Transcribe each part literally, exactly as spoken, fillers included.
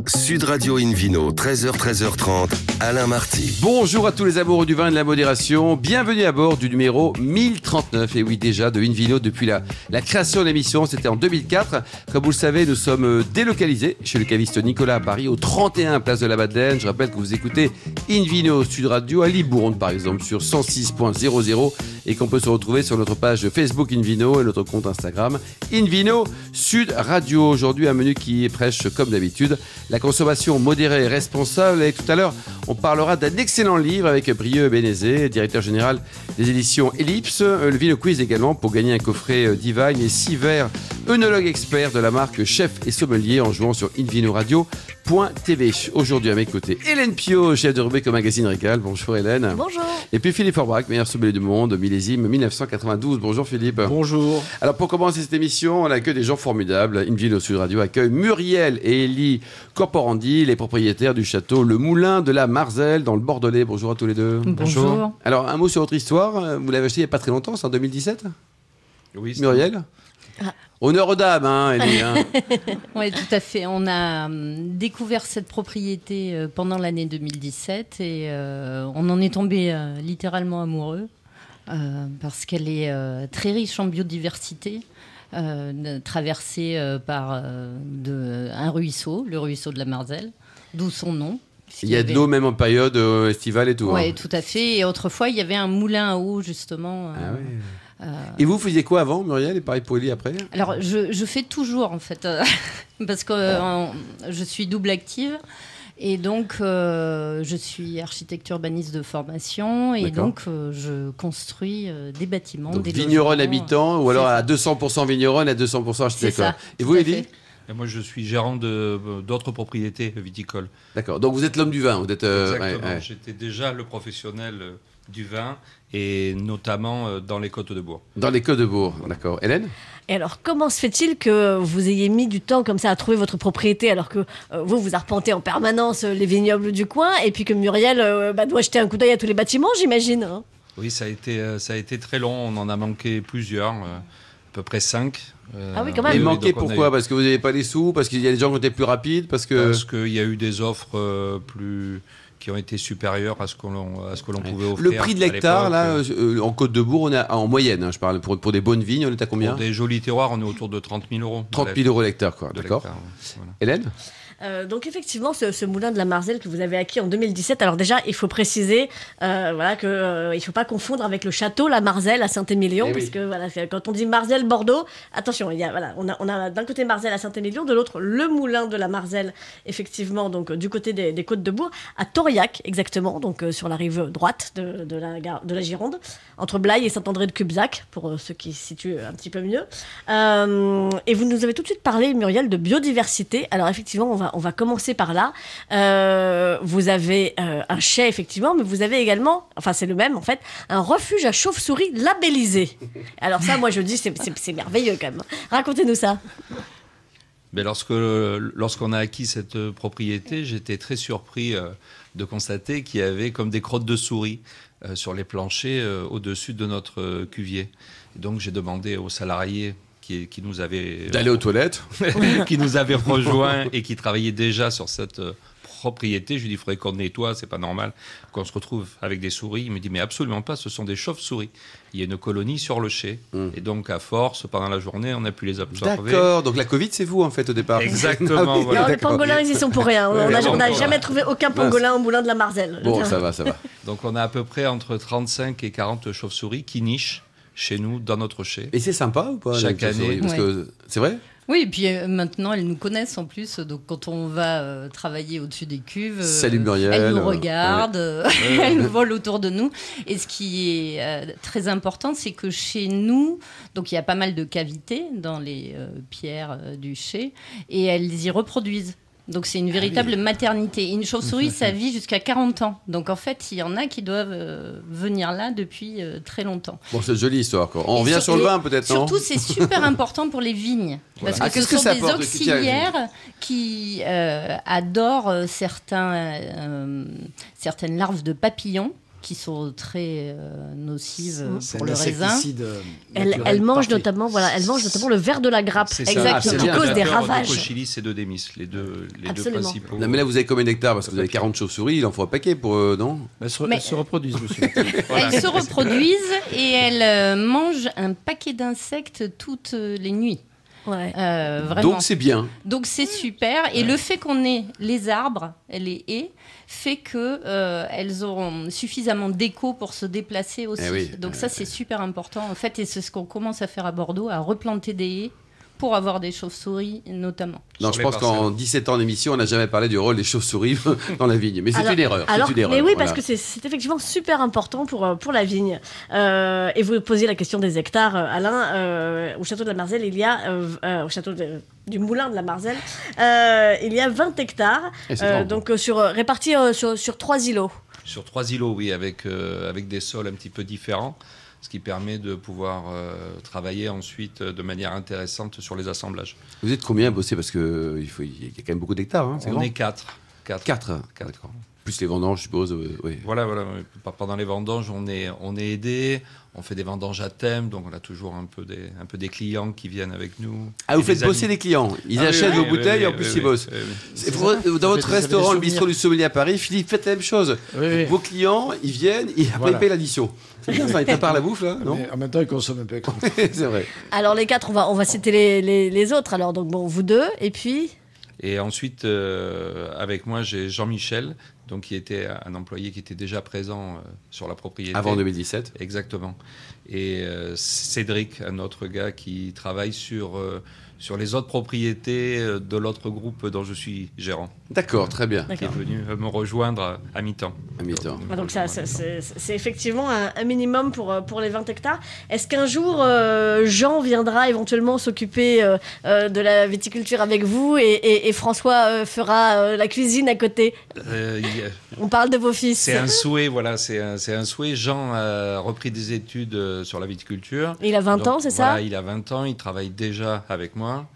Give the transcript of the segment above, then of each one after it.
Sud Radio Invino, treize heures, treize heures trente, Alain Marty. Bonjour à tous les amoureux du vin et de la modération. Bienvenue à bord du numéro mille trente-neuf. Et oui, déjà de Invino depuis la, la création de l'émission, c'était en deux mille quatre. Comme vous le savez, nous sommes délocalisés chez le caviste Nicolas à Paris, au trente et un place de la Madeleine. Je rappelle que vous écoutez Invino Sud Radio à Libourne, par exemple, sur cent six point zéro zéro et qu'on peut se retrouver sur notre page Facebook Invino et notre compte Instagram Invino Sud Radio. Aujourd'hui, un menu qui prêche, comme d'habitude, la consommation modérée et responsable. Et tout à l'heure, on parlera d'un excellent livre avec Brieux Bénézé, directeur général des éditions Ellipse. Le Vino Quiz également pour gagner un coffret Divine et six verres œnologue expert de la marque Chef et Sommelier en jouant sur invinoradio point t v. Aujourd'hui à mes côtés, Hélène Pio, chef de rubrique au magazine Régal. Bonjour Hélène. Bonjour. Et puis Philippe Forbrac, meilleur sommelier du monde, millésime mille neuf cent quatre-vingt-douze. Bonjour Philippe. Bonjour. Alors pour commencer cette émission, on accueille des gens formidables. Invino Sud Radio accueille Muriel et Élie Corporandi, les propriétaires du château Le Moulin de la Marzelle dans le Bordelais. Bonjour à tous les deux. Bonjour. Bonjour. Alors un mot sur votre histoire. Vous l'avez acheté il n'y a pas très longtemps, c'est en deux mille dix-sept. Oui. Muriel. Ah. Honneur aux dames, hein, Élie. Hein. Oui, tout à fait. On a hum, découvert cette propriété euh, pendant l'année deux mille dix-sept et euh, on en est tombé euh, littéralement amoureux euh, parce qu'elle est euh, très riche en biodiversité, euh, traversée euh, par euh, de, un ruisseau, le ruisseau de la Marzelle, d'où son nom. Il y a de l'eau même en période euh, estivale et tout. Oui, hein. tout à fait. Et autrefois, il y avait un moulin à eau, justement. Euh, ah ouais. Euh... Et vous faisiez quoi avant, Muriel, et pareil pour Élie après? Alors, je, je fais toujours, en fait, euh, parce que euh, je suis double active. Et donc, euh, je suis architecte urbaniste de formation. Et D'accord. donc, euh, je construis euh, des bâtiments, donc, des vigneronne habitant, ou alors à deux cents pour cent vigneronne, à deux cents pour cent architecte. Et vous, Élie? Et moi, je suis gérant de, d'autres propriétés viticoles. D'accord. Donc, vous êtes l'homme du vin. Vous êtes, euh, Exactement. Ouais, ouais. J'étais déjà le professionnel du vin, et notamment dans les Côtes-de-Bourg. Dans les Côtes-de-Bourg, d'accord. Hélène? Et alors, comment se fait-il que vous ayez mis du temps comme ça à trouver votre propriété, alors que euh, vous, vous arpentez en permanence les vignobles du coin, et puis que Muriel euh, bah, doit jeter un coup d'œil à tous les bâtiments, j'imagine, hein? Oui, ça a été, euh, ça a été très long. On en a manqué plusieurs, euh, à peu près cinq. Euh, ah oui, quand même. Et manqué pourquoi? Eu... Parce que vous n'avez pas les sous? Parce qu'il y a des gens qui étaient plus rapides? Parce que parce qu'il y a eu des offres euh, plus... qui ont été supérieurs à ce que l'on, à ce que l'on pouvait offrir. Le prix de l'hectare, là, euh, en Côte-de-Bourg, on a, en moyenne, hein, je parle, pour, pour des bonnes vignes, on est à combien? Pour des jolis terroirs, on est autour de trente mille euros. trente mille euros l'hectare, quoi, d'accord. Voilà. Hélène? Euh, donc effectivement, ce, ce moulin de la Marzelle que vous avez acquis en deux mille dix-sept, alors déjà, il faut préciser euh, voilà, qu'il euh, ne faut pas confondre avec le château La Marzelle à Saint-Émilion, eh parce oui. que voilà, quand on dit Marzelle Bordeaux, attention, il y a, voilà, on a, on a d'un côté Marzelle à Saint-Émilion, de l'autre le moulin de la Marzelle, effectivement, donc du côté des, des Côtes-de-Bourg, à Tauriac, exactement, donc euh, sur la rive droite de, de, la, de la Gironde, entre Blaye et Saint-André de Cubzac, pour euh, ceux qui se situent un petit peu mieux. Euh, et vous nous avez tout de suite parlé, Muriel, de biodiversité. Alors effectivement, on va, on va commencer par là. Euh, vous avez euh, un chai, effectivement, mais vous avez également, enfin c'est le même en fait, un refuge à chauves-souris labellisé. Alors ça, moi je dis, c'est, c'est, c'est merveilleux quand même. Racontez-nous ça. Mais lorsque, lorsqu'on a acquis cette propriété, j'étais très surpris euh, de constater qu'il y avait comme des crottes de souris euh, sur les planchers euh, au-dessus de notre euh, cuvier. Et donc j'ai demandé aux salariés Qui, qui nous avait d'aller aux toilettes, qui nous avait rejoint et qui travaillait déjà sur cette euh, propriété. Je lui ai dit, il faudrait qu'on nettoie, c'est pas normal qu'on se retrouve avec des souris. Il me dit, mais absolument pas, ce sont des chauves-souris. Il y a une colonie sur le chai. Mmh. Et donc, à force, pendant la journée, on a pu les absorber. D'accord, donc la Covid, c'est vous, en fait, au départ. Exactement. Ah oui, voilà. Alors, les pangolins, ils y sont pour rien. On n'a ouais, jamais trouvé aucun pangolin au moulin de la Marzelle. Bon, ça va, ça va. Donc, on a à peu près entre trente-cinq et quarante chauves-souris qui nichent chez nous, dans notre chai. Et c'est sympa ou pas? Chaque année. Parce ouais. que c'est vrai? Oui, et puis euh, maintenant, elles nous connaissent en plus. Donc, quand on va euh, travailler au-dessus des cuves, euh, Salut Muriel. elles nous regardent, ouais. euh, elles nous volent autour de nous. Et ce qui est euh, très important, c'est que chez nous, donc il y a pas mal de cavités dans les euh, pierres euh, du chai, et elles y reproduisent. Donc c'est une véritable ah oui. maternité. Une chauve-souris, ça vit jusqu'à quarante ans. Donc en fait, il y en a qui doivent euh, venir là depuis euh, très longtemps. Bon, c'est une jolie histoire, quoi. On et revient sur, sur le vin, peut-être, non? Surtout, c'est super important pour les vignes. Parce voilà. que ah, ce que sont ça des apporte, auxiliaires qui euh, adorent certains, euh, certaines larves de papillons qui sont très euh, nocives C'est pour un le raisin. insecticide, euh, Elle, naturel, elle mange parfait. notamment, voilà, elle mange notamment le ver de la grappe, C'est ça. Exactement. Ah, c'est qui bien. cause des Fondateur ravages. de Cochilis et de Demis, les deux, les deux Absolument. principaux. Non, mais là, vous avez combien d'hectares? Parce que vous avez quarante chauves-souris, il en faut un paquet pour. Euh, non Elles se, Mais- elles se reproduisent, monsieur. Voilà. Elles se reproduisent et elles euh, mangent un paquet d'insectes toutes euh, les nuits. Ouais. Euh, vraiment. Donc, c'est bien. Donc c'est super. Et le fait qu'on ait les arbres, les haies, fait que euh, elles auront suffisamment d'écho pour se déplacer aussi. Eh oui. Donc ça c'est super important en fait, et c'est ce qu'on commence à faire à Bordeaux, à replanter des haies pour avoir des chauves-souris notamment. Non, Sur je les pense qu'en parcelles. dix-sept ans d'émission, on n'a jamais parlé du rôle des chauves-souris dans la vigne. Mais c'est Alors- une erreur. Alors, c'est une erreur. mais oui, voilà. parce que c'est, c'est effectivement super important pour, euh, pour la vigne. Euh, et vous posiez la question des hectares, euh, Alain. Euh, au château de la Marzelle, il y a, euh, euh, au château de- du moulin de la Marzelle, euh, il y a vingt hectares, Et c'est euh, grand. donc euh, sur, répartis euh, sur, sur trois îlots. Sur trois îlots, oui, avec, euh, avec des sols un petit peu différents, ce qui permet de pouvoir euh, travailler ensuite euh, de manière intéressante sur les assemblages. Vous êtes combien à bosser? Parce qu'il il faut- il y a quand même beaucoup d'hectares. Hein, c'est On grand. est quatre. Quatre. Quatre. Quatre. D'accord. Plus les vendanges, je suppose. euh, oui. Voilà, voilà. ouais. Pendant les vendanges, on est, on est aidé. On fait des vendanges à thème, donc on a toujours un peu des, un peu des clients qui viennent avec nous. Ah, vous Et faites des bosser amis. les clients. Ils Ah oui, achètent oui, vos oui, bouteilles oui, et en oui, plus oui, ils bossent. oui, oui. C'est pour- dans Ça votre fait des- ça fait des restaurant, le souvenirs. bistrot du sommelier à Paris, Philippe, faites la même chose. Oui, oui. Vos clients, ils viennent et après Voilà. ils payent l'addition. C'est bien ça, ils préparent la bouffe là, non? Mais en même temps, ils consomment un peu. quoi. C'est vrai. Alors les quatre, on va, on va citer les, les, les autres. Alors donc bon, vous deux, et puis Et ensuite, euh, avec moi, j'ai Jean-Michel, donc qui était un employé qui était déjà présent euh, sur la propriété. Avant deux mille dix-sept. Exactement. Et euh, Cédric, un autre gars qui travaille sur, euh, sur les autres propriétés euh, de l'autre groupe dont je suis gérant, D'accord, très bien. qui est d'accord. venu euh, me rejoindre à, à mi-temps. À mi-temps. Ah, donc ça, ça, c'est, c'est effectivement un, un minimum pour, euh, pour les vingt hectares. Est-ce qu'un jour, euh, Jean viendra éventuellement s'occuper euh, euh, de la viticulture avec vous et, et- et François euh, fera euh, la cuisine à côté? Euh, il y a- On parle de vos fils. c'est un souhait, voilà, c'est un, c'est un souhait. Jean a repris des études euh, sur la viticulture. Il a vingt Donc, ans, c'est voilà, ça? Il a vingt ans, il travaille déjà avec moi.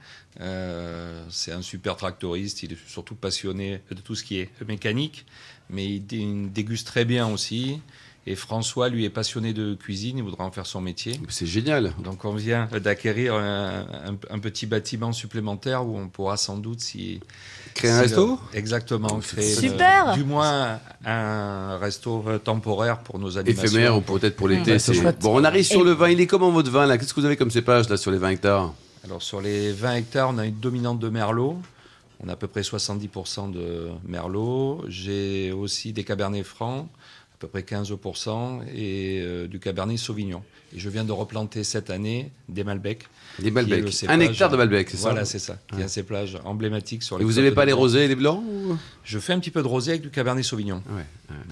Euh, c'est un super tractoriste, il est surtout passionné de tout ce qui est mécanique, mais il, dé- il déguste très bien aussi. Et François, lui, est passionné de cuisine, il voudra en faire son métier. C'est génial. Donc on vient d'acquérir un, un- un petit bâtiment supplémentaire où on pourra sans doute si... Créer un si resto le- Exactement. Créer le- Super. du moins un resto euh, temporaire pour nos animations. Éphémère ou peut-être pour l'été. Ouais, c'est c'est chouette. Bon, on arrive sur Et- le vin. Il est comment votre vin là? Qu'est-ce que vous avez comme cépage là sur les vingt hectares? Alors sur les vingt hectares, on a une dominante de Merlot. On a à peu près soixante-dix pour cent de Merlot. J'ai aussi des Cabernets francs, à peu près quinze pour cent, et euh, du Cabernet Sauvignon. Et je viens de replanter cette année des Malbec. Des qui est Malbec. le Un cépage- hectare de Malbec, c'est ça? Voilà, c'est ça. Qui est un cépage emblématique sur Et les vous côtes n'avez de pas les Bordeaux. rosés et les blancs ou... Je fais un petit peu de rosé avec du Cabernet Sauvignon. Ouais.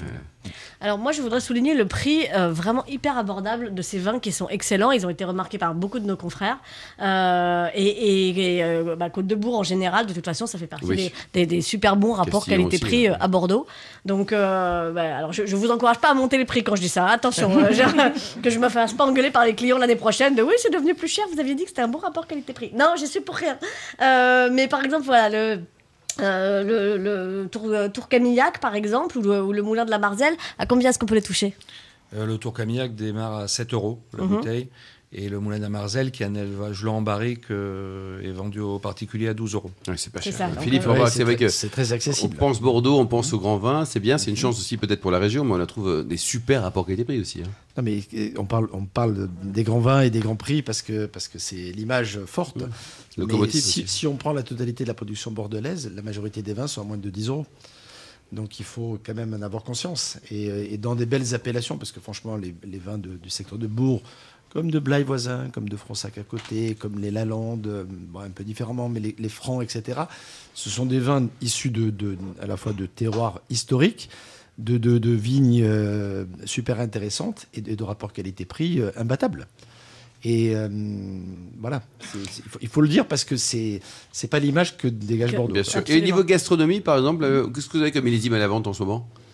Alors moi, je voudrais souligner le prix euh, vraiment hyper abordable de ces vins qui sont excellents. Ils ont été remarqués par beaucoup de nos confrères. Euh, et et, et, euh, bah, Côte-de-Bourg, en général, de toute façon, ça fait partie Oui. des, des- des super bons rapports Castillon qualité-prix aussi, euh, ouais. à Bordeaux. Donc, euh, bah, alors je, je vous encourage pas à monter les prix quand je dis ça. Attention, euh, je- que je me fasse pas engueuler par les clients l'année prochaine. De oui, c'est devenu plus cher. Vous aviez dit que c'était un bon rapport qualité-prix. Non, je suis pour rien. Euh, mais par exemple, voilà le. Euh, le, le Tour, euh, Tour Camillac, par exemple, ou le, ou le Moulin de la Marzelle, à combien est-ce qu'on peut les toucher? Euh, le Tour Camillac démarre à sept euros la Mhm. bouteille. Et le Moulin de la Marzelle, qui est un élevage long en barrique, euh, est vendu aux particuliers à douze euros. Ouais, c'est pas C'est cher. ça, donc, Philippe, euh, on va- Ouais, c'est vrai très- que c'est très on accessible. pense Bordeaux, on pense au grand vin, c'est bien, c'est une chance aussi peut-être pour la région, mais on la trouve euh, des super rapports qualité-prix aussi. hein. Non, mais euh, on parle, on parle des grands vins et des grands prix parce que parce que c'est l'image forte. Mais Locomotive si, aussi. si on prend la totalité de la production bordelaise, la majorité des vins sont à moins de dix euros. Donc il faut quand même en avoir conscience. Et, euh, et dans des belles appellations, parce que franchement, les, les vins de- du secteur de Bourg, comme de Blaye voisin, comme de Fronsac à côté, comme les Lalande, euh, bon, un peu différemment, mais les, les Francs, et cetera, ce sont des vins issus de, de, à la fois de terroirs historiques, de, de, de vignes euh, super intéressantes et de, de rapports qualité-prix euh, imbattables. Et euh, voilà, C'est- c'est- il, faut, il faut le dire parce que c'est c'est pas l'image que dégage Que- Bordeaux. Bien sûr. Et au Absolument. niveau gastronomie, par exemple, euh, qu'est-ce que vous avez comme millésime à la vente en ce moment?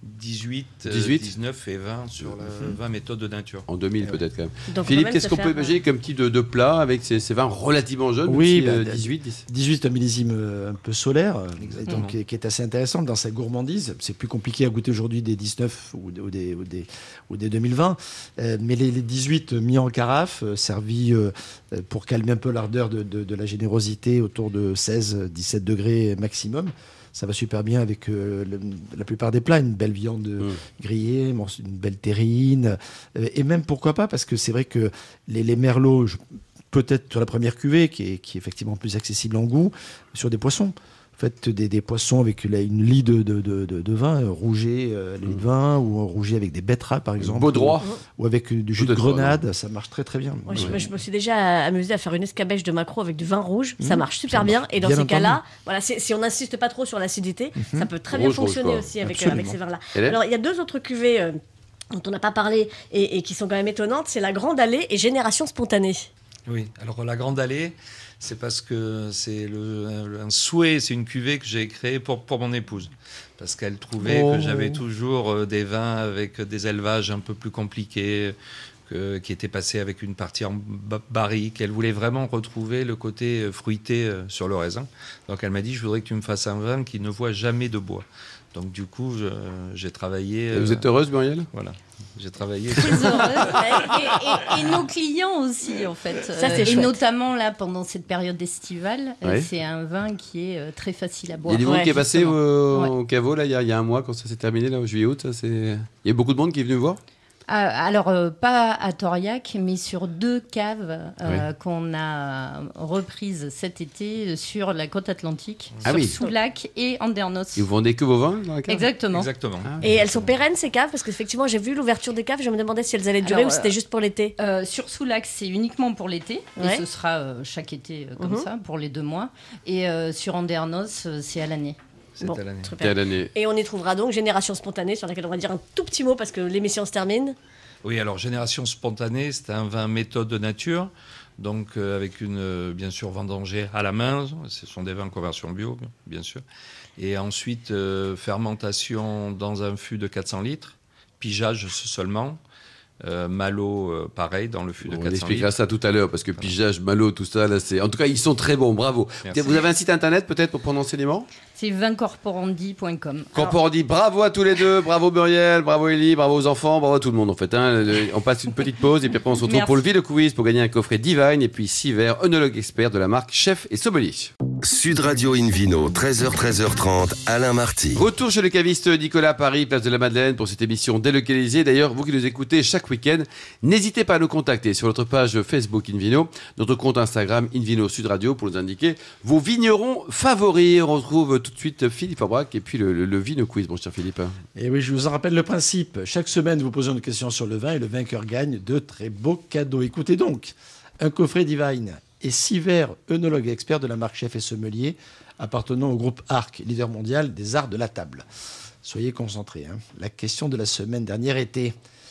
dix-huit, dix-huit dix-neuf et vingt sur la vingt méthodes de nature. En deux mille peut-être quand même. Donc, Philippe, quand même qu'est-ce se qu'on peut faire, imaginer comme type de, de plat avec ces, ces vins relativement jeunes, Oui, même si, bah, euh, dix-huit, dix. dix-huit, un millésime euh, un peu solaire, euh, Exactement. donc, qui, est- qui est assez intéressant dans sa gourmandise. C'est plus compliqué à goûter aujourd'hui des dix-neuf ou, des- ou des, ou, des, ou des deux mille vingt. Euh, mais les, les dix-huit mis en carafe, euh, servis euh, euh, pour calmer un peu l'ardeur de, de- de la générosité autour de seize à dix-sept degrés maximum. Ça va super bien avec euh, le- la plupart des plats, une belle viande Mm. grillée, morceau- une belle terrine. euh, et même, pourquoi pas, parce que c'est vrai que les, les merlots, je- peut-être sur la première cuvée, qui est, qui est effectivement plus accessible en goût, sur des poissons. En fait, des, des poissons avec la- une lie de, de, de, de- de vin, euh, rouget, euh, lit de vin, ou un rouget avec des betteraves, par exemple. Beau droit. Ou, ou avec euh, du jus de Peut-être pas, grenade, ça marche très très bien. Moi, je, Ouais. je me suis déjà amusée à faire une escabèche de maquereau avec du vin rouge. Ça Mmh, marche super ça bien. marche Et dans bien ces cas-là, entendu. voilà, c'est- si on n'insiste pas trop sur l'acidité, ça peut très bien Rouge, rouge, fonctionner quoi. aussi avec, euh, Absolument. avec ces vins-là. Hélène Alors, il y a deux autres cuvées euh, dont on n'a pas parlé et, et qui sont quand même étonnantes. C'est la Grande Allée et Génération Spontanée. Oui, alors la Grande Allée, c'est parce que c'est le, un, un souhait, c'est une cuvée que j'ai créée pour, pour mon épouse. Parce qu'elle trouvait Oh. que j'avais toujours euh, des vins avec des élevages un peu plus compliqués, que- qui étaient passés avec une partie en ba- barrique. Elle voulait vraiment retrouver le côté euh, fruité euh, sur le raisin. Donc elle m'a dit, je voudrais que tu me fasses un vin qui ne voit jamais de bois. Donc du coup, je- j'ai travaillé... Et vous euh, êtes heureuse, Muriel? Voilà, j'ai travaillé... Très heureuse. et, et- et nos clients aussi, en fait. Ça, c'est Euh, et chouette. notamment là, pendant cette période estivale, euh, Ouais. c'est un vin qui est euh, très facile à Il y boire. a du monde Ouais, qui est passé justement. au, Ouais. au caveau là, il y, a, il y a un mois quand ça s'est terminé, là, au juillet-août. ça, c'est- Il y a beaucoup de monde qui est venu voir. Ah, alors, euh, pas à Toriac, mais sur deux caves euh, qu'on a reprises cet été sur la côte atlantique, Ah sur oui. Soulac et Andernos. Et vous vendez que vos vins dans la cave? Exactement. Exactement. Ah. Et elles sont pérennes, ces caves, parce qu'effectivement, j'ai vu l'ouverture des caves, je me demandais si elles allaient durer Alors, ou si c'était euh, juste pour l'été. Euh, sur Soulac, c'est uniquement pour l'été, Ouais. et ce sera euh, chaque été euh, comme Mhm. ça, pour les deux mois. Et euh, sur Andernos, euh, c'est à l'année. C'est Bon, à l'année. super. Quelle année? Et on y trouvera donc Génération Spontanée, sur laquelle on va dire un tout petit mot, parce que l'émission se termine. Oui, alors Génération Spontanée, c'est un vin méthode de nature, donc euh, avec une, euh, bien sûr, vendangée à la main. Ce sont des vins conversion bio, bien sûr. Et ensuite, euh, fermentation dans un fût de quatre cents litres, pigeage seulement. Euh, Malo, euh, pareil, dans le fût de On quatre cents expliquera litres. ça tout à l'heure parce que pigeage, malo, tout ça, là, c'est. En tout cas, ils sont très bons, bravo. Merci. Vous avez un site internet peut-être pour prendre enseignement? C'est vincorporandi point com. Corporandi, bravo à tous les deux, bravo Muriel, bravo Élie, bravo aux enfants, bravo à tout le monde en fait. hein. Le- On passe une petite pause et puis après on se retrouve Merci. pour le Ville Quiz pour gagner un coffret Divine et puis six verres œnologue expert de la marque Chef et Sommelier. Sud Radio Invino, treize heures, treize heures trente, Alain Marty. Retour chez le caviste Nicolas à Paris, place de la Madeleine pour cette émission délocalisée. D'ailleurs, vous qui nous écoutez chaque week-end, n'hésitez pas à nous contacter sur notre page Facebook Invino, notre compte Instagram Invino Sud Radio pour nous indiquer vos vignerons favoris. On retrouve tout de suite Philippe Aubrac et puis le, le, le Vino Quiz, mon cher Philippe. Et oui, je vous en rappelle le principe. Chaque semaine, vous posez une question sur le vin et le vainqueur gagne de très beaux cadeaux. Écoutez donc, un coffret Divine et six verres œnologue expert de la marque Chef et Sommelier appartenant au groupe Arc, leader mondial des arts de la table. Soyez concentrés. hein. La question de la semaine dernière était: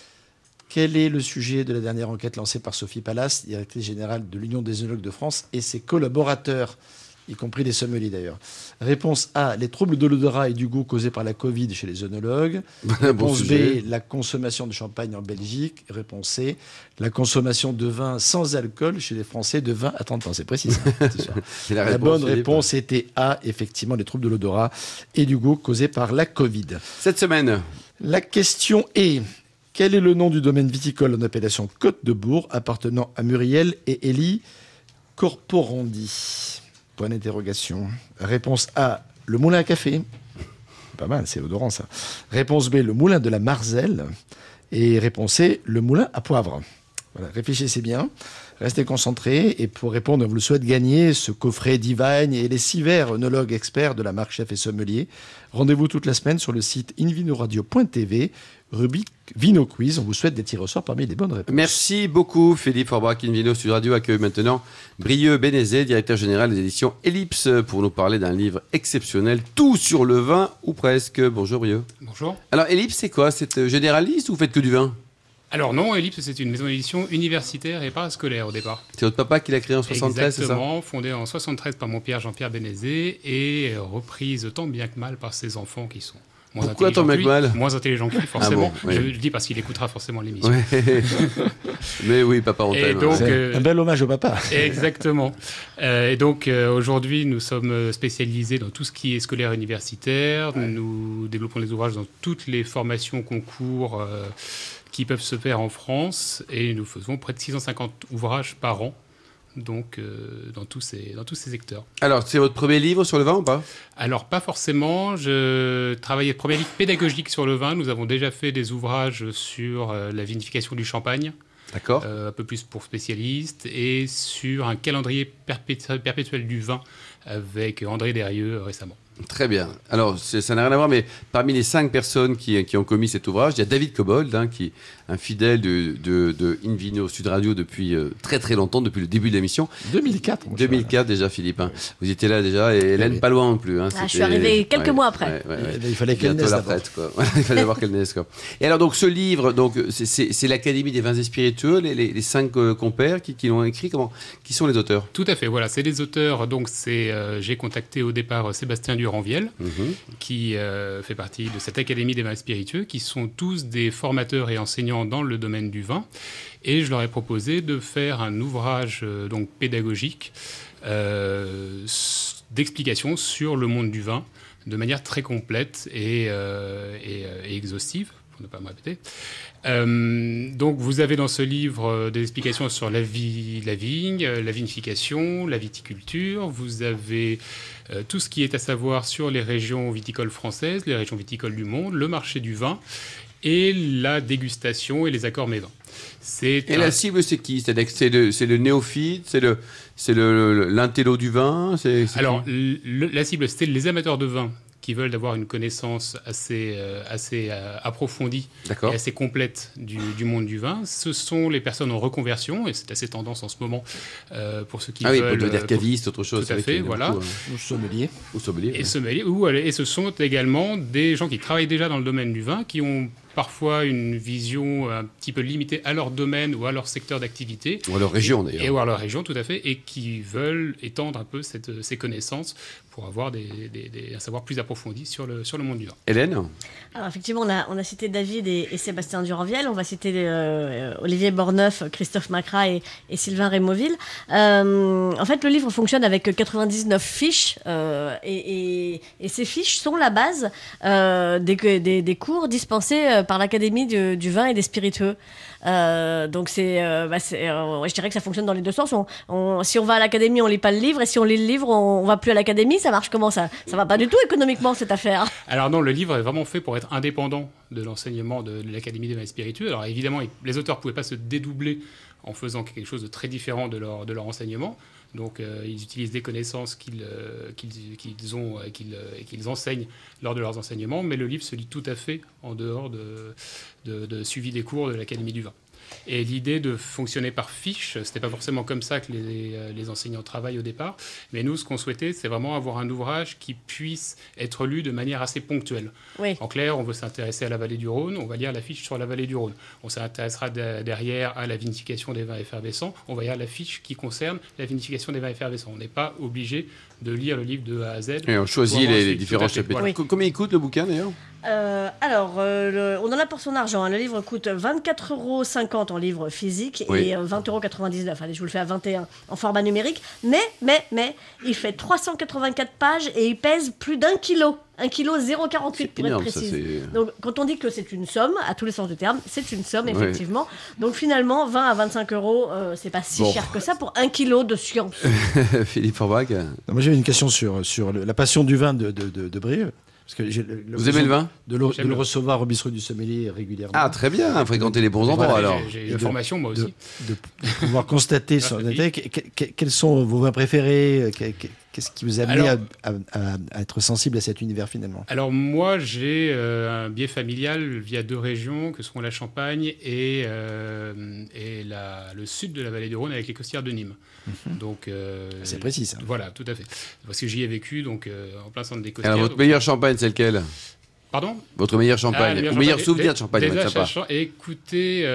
quel est le sujet de la dernière enquête lancée par Sophie Pallas, directrice générale de l'Union des œnologues de France, et ses collaborateurs, y compris les sommeliers d'ailleurs? Réponse A, les troubles de l'odorat et du goût causés par la Covid chez les œnologues. Bon Réponse sujet. B, la consommation de champagne en Belgique. Réponse C, la consommation de vin sans alcool chez les Français de vingt à trente ans. C'est précis. ça. C'est sûr. Et La, réponse, bonne Philippe réponse était A, effectivement, les troubles de l'odorat et du goût causés par la Covid. Cette semaine, La question est: quel est le nom du domaine viticole en appellation Côte de Bourg appartenant à Muriel et Élie Corporandi? Point d'interrogation. Réponse A, le moulin à café. Pas mal, c'est odorant ça. Réponse B, le moulin de la Marzelle. Et réponse C, le moulin à poivre. Voilà, réfléchissez bien, restez concentrés. Et pour répondre, on vous le souhaite gagner ce coffret Divine et les six verres œnologue expert de la marque Chef et Sommelier. Rendez-vous toute la semaine sur le site invinoradio point t v, rubrique Vino Quiz. On vous souhaite des tirs au sort parmi les bonnes réponses. merci beaucoup Philippe Aubrac. Invino Sud Radio accueille maintenant Brieux Bénézet, directeur général des éditions Ellipse, pour nous parler d'un livre exceptionnel, tout sur le vin ou presque. Bonjour Brieux. Bonjour. Alors Ellipse, c'est quoi? C'est euh, généraliste ou vous faites que du vin? Alors non, Ellipse, c'est une maison d'édition universitaire et parascolaire au départ. C'est votre papa qui l'a créé en soixante-treize, c'est ça? Exactement, fondée en soixante-treize par mon père Jean-Pierre Bénézet et reprise tant bien que mal par ses enfants qui sont Moins Pourquoi intelligent Tom que lui, McMahon? Moins intelligent que lui, forcément. Ah bon, oui. Je le dis parce qu'il écoutera forcément l'émission. Ouais. Mais oui, papa, on Et t'aime. donc, C'est euh, un bel hommage au papa. Exactement. Euh, et donc, euh, aujourd'hui, nous sommes spécialisés dans tout ce qui est scolaire et universitaire. Ouais. Nous développons des ouvrages dans toutes les formations, concours euh, qui peuvent se faire en France. Et nous faisons près de six cent cinquante ouvrages par an. Donc, euh, dans, tous ces, dans tous ces secteurs. Alors, c'est votre premier livre sur le vin ou pas? Alors, pas forcément. Je travaillais premier livre pédagogique sur le vin. Nous avons déjà fait des ouvrages sur euh, la vinification du champagne. D'accord. Euh, un peu plus pour spécialistes. Et sur un calendrier perpétuel, perpétuel du vin avec André Derieux euh, récemment. Très bien. Alors, ça n'a rien à voir, mais parmi les cinq personnes qui, qui ont commis cet ouvrage, il y a David Cobold, hein, qui est un fidèle de, de, de Invino Sud Radio depuis euh, très très longtemps, depuis le début de l'émission. deux mille quatre. deux mille quatre déjà, Philippe. Hein. Vous étiez là déjà, et Hélène oui. pas loin non plus. Hein. Ah, je suis arrivée quelques ouais, mois après. Ouais, ouais, ouais. Il fallait qu'elle Bientôt naisse la d'abord. retraite, quoi. Il fallait voir qu'elle naisse, quoi. Et alors, donc, ce livre, donc, c'est, c'est, c'est l'Académie des vins et spiritueux, les, les, les cinq euh, compères qui, qui l'ont écrit. Comment, qui sont les auteurs? Tout à fait, voilà. C'est des auteurs. Donc, c'est, euh, j'ai contacté au départ Sébastien Duranviel, mm-hmm. qui euh, fait partie de cette Académie des vins et spiritueux, qui sont tous des formateurs et enseignants dans le domaine du vin. Et je leur ai proposé de faire un ouvrage euh, donc pédagogique euh, d'explication sur le monde du vin de manière très complète et, euh, et, euh, et exhaustive, pour ne pas me répéter. Euh, donc vous avez dans ce livre euh, des explications sur la, vie, la vigne, la vinification, la viticulture. Vous avez euh, tout ce qui est à savoir sur les régions viticoles françaises, les régions viticoles du monde, le marché du vin et la dégustation et les accords mets-vins. C'est et un... la cible, c'est qui? C'est-à-dire que c'est le, c'est le néophyte, c'est, le, c'est le, le, l'intello du vin c'est, c'est Alors, le, la cible, c'est les amateurs de vin qui veulent avoir une connaissance assez, euh, assez euh, approfondie D'accord. et assez complète du, du monde du vin. Ce sont les personnes en reconversion, et c'est assez tendance en ce moment euh, pour ceux qui ah veulent... Ah oui, pour dire euh, caviste, autre chose. Tout à fait, voilà. Beaucoup, hein. Ou sommelier. Ou sommelier. Et, ouais. sommelier, ou, et ce sont également des gens qui travaillent déjà dans le domaine du vin, qui ont parfois une vision un petit peu limitée à leur domaine ou à leur secteur d'activité. Ou à leur région, d'ailleurs. Et ou à leur région, tout à fait, et qui veulent étendre un peu cette, ces connaissances pour avoir des, des, des, un savoir plus approfondi sur le, sur le monde du vin. Hélène? Alors effectivement, on a, on a cité David et, et Sébastien Duranviel, on va citer euh, Olivier Borneuf, Christophe Macra et, et Sylvain Rémoville. Euh, en fait, le livre fonctionne avec quatre-vingt-dix-neuf fiches, euh, et, et, et ces fiches sont la base euh, des, des, des cours dispensés par l'Académie du, du vin et des spiritueux. Euh, donc c'est, euh, bah c'est euh, je dirais que ça fonctionne dans les deux sens. On, on, si on va à l'académie, on lit pas le livre, et si on lit le livre, on, on va plus à l'académie. Ça marche comment ça? Ça va pas du tout économiquement cette affaire. Alors non, le livre est vraiment fait pour être indépendant de l'enseignement de, de l'Académie des vins et spiritueux. Alors évidemment, les auteurs pouvaient pas se dédoubler en faisant quelque chose de très différent de leur, de leur enseignement. Donc euh, ils utilisent des connaissances qu'ils, euh, qu'ils, qu'ils ont et qu'ils, euh, qu'ils enseignent lors de leurs enseignements, mais le livre se lit tout à fait en dehors de, de, de suivi des cours de l'Académie du vin. Et l'idée de fonctionner par fiche, c'était pas forcément comme ça que les, les enseignants travaillent au départ, mais nous, ce qu'on souhaitait, c'est vraiment avoir un ouvrage qui puisse être lu de manière assez ponctuelle. Oui. En clair, on veut s'intéresser à la vallée du Rhône, on va lire la fiche sur la vallée du Rhône. On s'intéressera de, derrière à la vinification des vins effervescents, on va lire la fiche qui concerne la vinification des vins effervescents. On n'est pas obligé de lire le livre de A à Z. Et on choisit les, les différents chapitres. Oui. Combien il coûte le bouquin d'ailleurs? Euh, alors, euh, le, on en a pour son argent. Hein. Le livre coûte vingt-quatre euros cinquante en livre physique, oui. et vingt euros quatre-vingt-dix-neuf. Allez, je vous le fais à vingt et un en format numérique. Mais, mais, mais, il fait trois cent quatre-vingt-quatre pages et il pèse plus d'un kilo. un kilo zéro virgule quarante-huit pour énorme, être précis. Ça, c'est... Donc, quand on dit que c'est une somme, à tous les sens du terme, c'est une somme, Ouais. effectivement. Donc, finalement, vingt à vingt-cinq euros, euh, c'est pas si Bon. cher que ça pour un kilo de science. Philippe Forbach. Moi, j'avais une question sur, sur le- la passion du vin de, de, de, de Brieux. Parce que j'ai le- Vous aimez le vin? De le, de J'aime le le- recevoir au bistrot du sommelier régulièrement. Ah, très bien, fréquenter les bons endroits Voilà, alors. J'ai, j'ai Et une de- formation, moi de, aussi. de, de pouvoir constater sur Merci. la tête, que- que- quels sont vos vins préférés, que- que- qu'est-ce qui vous a amené Alors- à, à- à- à être sensible à cet univers finalement? Alors moi, j'ai euh, un biais familial via deux régions, que sont la Champagne et, euh, et la- le sud de la vallée du Rhône avec les costières de Nîmes. Donc, euh, C'est précis ça. Voilà, tout à fait. Parce que j'y ai vécu, donc euh, en plein centre des Alors, costières. votre donc- meilleur champagne, c'est lequel? Pardon? Votre meilleur champagne, Ah, le ou meilleur champagne, souvenir des- de champagne, des on va être achats sympa. champ- Écoutez,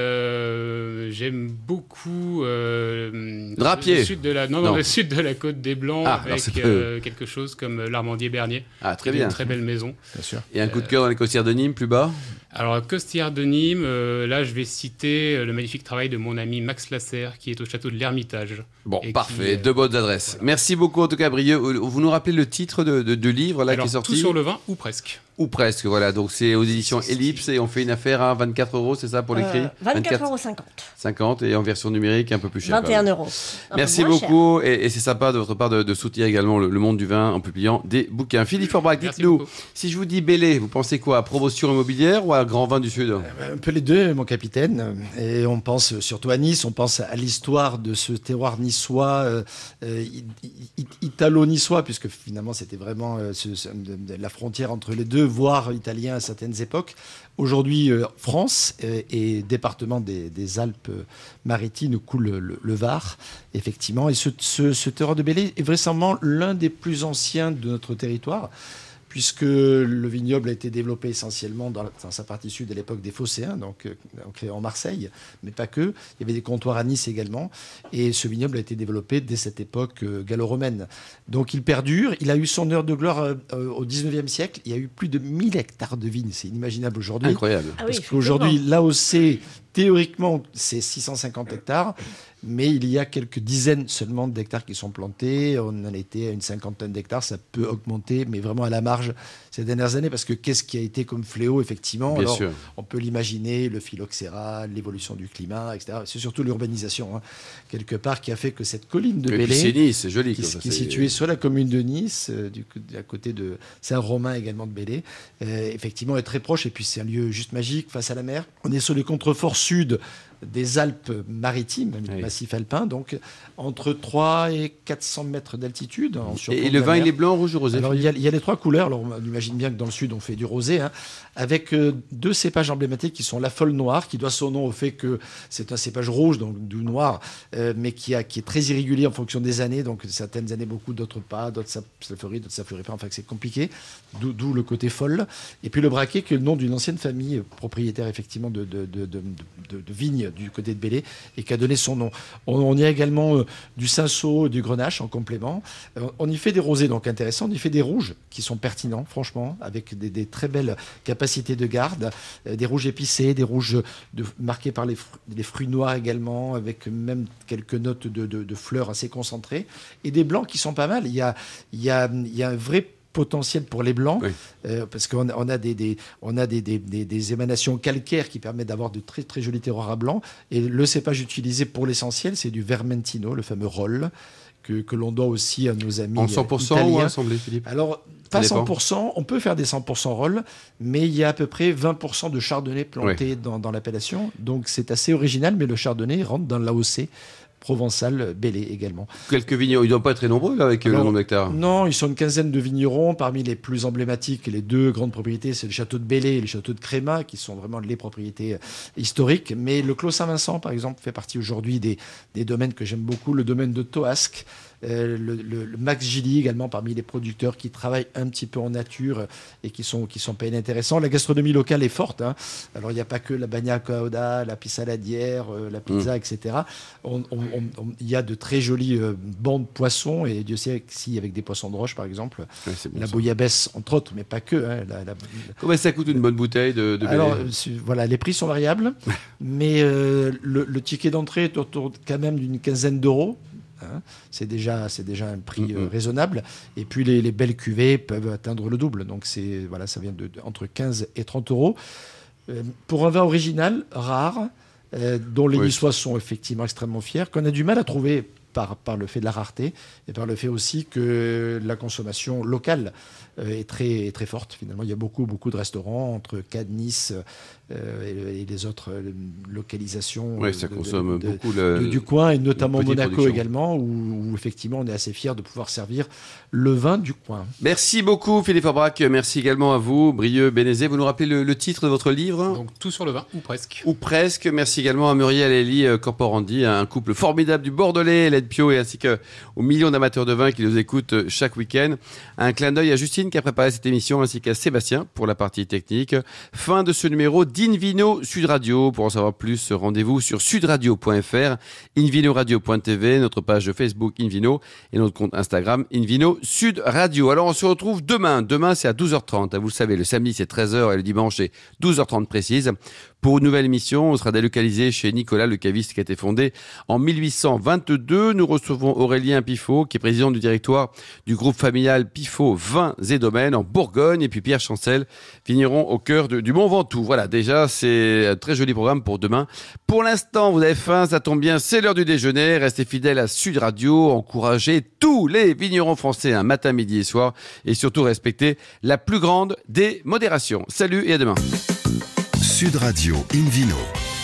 euh, j'aime beaucoup euh, Drapier. le sud de la non, Non. non, le sud de la Côte des Blancs, Ah, alors avec c'est peu- euh, quelque chose comme l'Armandier Bernier. Ah, très qui est bien. Une très belle maison. Bien sûr. Et un coup de cœur dans les costières de Nîmes, plus bas? Alors, Costière de Nîmes, euh, là, je vais citer euh, le magnifique travail de mon ami Max Lasserre, qui est au château de l'Ermitage. Bon, Et parfait, qui, euh, deux bonnes adresses. Merci beaucoup en tout cas, Brieux. Vous nous rappelez le titre de, de, de livre là Alors, qui est sorti? tout sur le vin, ou presque. Ou presque, voilà. Donc c'est aux éditions Ellipse et on fait une affaire à vingt-quatre euros, c'est ça pour l'écrit? Euh, vingt-quatre euros cinquante. cinquante et en version numérique un peu plus cher. vingt et un euros. Un peu Merci moins cher. beaucoup et, et c'est sympa de votre part de, de soutenir également le, le monde du vin en publiant des bouquins. Philippe Forbach, Merci dites-nous, beaucoup. si je vous dis Bellay, vous pensez quoi? À promotion immobilière ou à Grand Vin du Sud? Un peu les deux, mon capitaine. Et on pense surtout à Nice, on pense à l'histoire de ce terroir niçois, euh, euh, i- i- italo-niçois, puisque finalement c'était vraiment euh, ce- ce- de- de la frontière entre les deux, voire italien à certaines époques. Aujourd'hui, euh, France euh, et département des, des Alpes-Maritimes coule le, le- le Var, effectivement. Et ce, ce, ce terroir de Bellay est vraisemblablement l'un des plus anciens de notre territoire, puisque le vignoble a été développé essentiellement dans, la- dans sa partie sud à l'époque des Phocéens, donc, euh, donc en Marseille, mais pas que. Il y avait des comptoirs à Nice également, et ce vignoble a été développé dès cette époque euh, gallo-romaine. Donc il perdure, il a eu son heure de gloire euh, euh, au dix-neuvième siècle, il y a eu plus de mille hectares de vignes, c'est inimaginable aujourd'hui. Incroyable. Ah oui, Parce qu'aujourd'hui, l'A O C, théoriquement, c'est six cent cinquante hectares, mais il y a quelques dizaines seulement d'hectares qui sont plantés. On en était à une cinquantaine d'hectares, ça peut augmenter, mais vraiment à la marge ces dernières années, parce que qu'est-ce qui a été comme fléau, effectivement? Bien Alors, sûr. on peut l'imaginer, le phylloxéra, l'évolution du climat, et cetera. C'est surtout l'urbanisation, hein, quelque part, qui a fait que cette colline de Et puis c'est Bellay, Nice, c'est joli. qui, quoi, ça, qui est c'est- située sur la commune de Nice, euh, du, coup- à côté de Saint-Romain également de Bellay, euh, effectivement est très proche, et puis c'est un lieu juste magique face à la mer. On est sur les contreforts sud des Alpes-Maritimes, du Oui. massif alpin, donc entre trois et quatre cents mètres d'altitude. en Et, surplomb et de le la vin, mer. il est blanc, rouge ou rosé? Alors, il y, a, il y a les trois couleurs. Alors, on imagine bien que dans le sud, on fait du rosé, hein, avec euh, deux cépages emblématiques qui sont la folle noire, qui doit son nom au fait que c'est un cépage rouge, donc du noir, euh, mais qui, a, qui est très irrégulier en fonction des années. Donc, certaines années, beaucoup, d'autres pas, d'autres ça, ça fleurit, d'autres ça fleurit pas. Enfin, que c'est compliqué, d'où d'où le côté folle. Et puis, le braquet, qui est le nom d'une ancienne famille euh, propriétaire, effectivement, de, de, de, de, de- de vignes du côté de Bellay, et qui a donné son nom. On, on y a également euh, du cinsault, du grenache en complément. Euh, on y fait des rosés donc intéressants, on y fait des rouges qui sont pertinents, franchement, avec des, des très belles capacités de garde, euh, des rouges épicés, des rouges de- marqués par les, fru- les fruits noirs également, avec même quelques notes de, de- de fleurs assez concentrées, et des blancs qui sont pas mal. Il y a, il y a, il y a un vrai potentiel pour les blancs, Oui. euh, parce qu'on a, on a, des, des, on a des, des, des- des émanations calcaires qui permettent d'avoir de très, très jolis terroirs à blanc. Et le cépage utilisé pour l'essentiel, c'est du Vermentino, le fameux Roll, que, que l'on doit aussi à nos amis En cent pour cent italiens. ou assemblé, Philippe? Alors, pas dépend. cent pour cent, on peut faire des cent pour cent Roll, mais il y a à peu près vingt pour cent de chardonnay planté dans, dans l'appellation. Donc c'est assez original, mais le chardonnay rentre dans l'A O C provençal Bellay également. Quelques vignerons, ils ne doivent pas être très nombreux là, avec euh, le Alors, nombre d'hectares. Non, ils sont une quinzaine de vignerons. Parmi les plus emblématiques, les deux grandes propriétés, c'est le château de Bellay et le château de Crémat, qui sont vraiment les propriétés euh, historiques. Mais le Clos Saint-Vincent, par exemple, fait partie aujourd'hui des, des domaines que j'aime beaucoup. Le domaine de Toasque, euh, le, le- le Max Gilly également, parmi les producteurs qui travaillent un petit peu en nature et qui sont, qui sont pas inintéressants. La gastronomie locale est forte, hein. Alors, il n'y a pas que la bagna cauda, la pissaladière, euh, la pizza, et cetera. On- on- on- on- Il y a de très jolis euh, bancs de poissons, et Dieu sait que si, avec des poissons de roche, par exemple. Ouais, c'est bon, La ça. bouillabaisse, entre autres, mais pas que. hein, la- la- Combien ça coûte une bonne bouteille de, de Alors, Bellay? euh, su- voilà, les prix sont variables, mais euh, le, le ticket d'entrée est autour quand même d'une quinzaine d'euros. hein. C'est déjà, c'est déjà un prix euh, Mhm. raisonnable. Et puis, les, les belles cuvées peuvent atteindre le double. Donc, c'est, voilà, ça vient de, de- entre quinze et trente euros. Euh, pour un vin original, rare, euh, dont les Oui. Niçois sont effectivement extrêmement fiers, qu'on a du mal à trouver par, par le fait de la rareté et par le fait aussi que la consommation locale euh, est, très, est très forte. Finalement, il y a beaucoup, beaucoup de restaurants entre Cannes, Nice euh, et, et les autres euh, localisations Oui, euh, ça de- consomme de- de- beaucoup le, du, du coin, et notamment petite Monaco production. également, où, où effectivement on est assez fiers de pouvoir servir le vin du coin. Merci beaucoup Philippe Forbach, merci également à vous, Brieux Bénézé. Vous nous rappelez le, le titre de votre livre? Donc tout sur le vin, ou presque. Ou presque. Merci également à Muriel et Elie Corporandi, un couple formidable du Bordelais. Elle a Mickaël Piot et ainsi qu'aux millions d'amateurs de vin qui nous écoutent chaque week-end. Un clin d'œil à Justine qui a préparé cette émission ainsi qu'à Sébastien pour la partie technique. Fin de ce numéro d'Invino Sud Radio. Pour en savoir plus, rendez-vous sur sudradio point f r, invinoradio point t v, notre page Facebook Invino et notre compte Instagram Invino Sud Radio. Alors on se retrouve demain. Demain c'est à douze heures trente. Vous le savez, le samedi c'est treize heures et le dimanche c'est douze heures trente précise. Pour une nouvelle émission, on sera délocalisé chez Nicolas, le caviste qui a été fondé en mille huit cent vingt-deux. Nous recevons Aurélien Pifot, qui est président du directoire du groupe familial Pifot Vins et Domaines en Bourgogne. Et puis Pierre Chancel, vigneron au cœur de, du Mont Ventoux. Voilà, déjà, c'est un très joli programme pour demain. Pour l'instant, vous avez faim, ça tombe bien, c'est l'heure du déjeuner. Restez fidèles à Sud Radio, encouragez tous les vignerons français un matin, midi et soir. Et surtout, respectez la plus grande des modérations. Salut et à demain. Sud Radio Invino.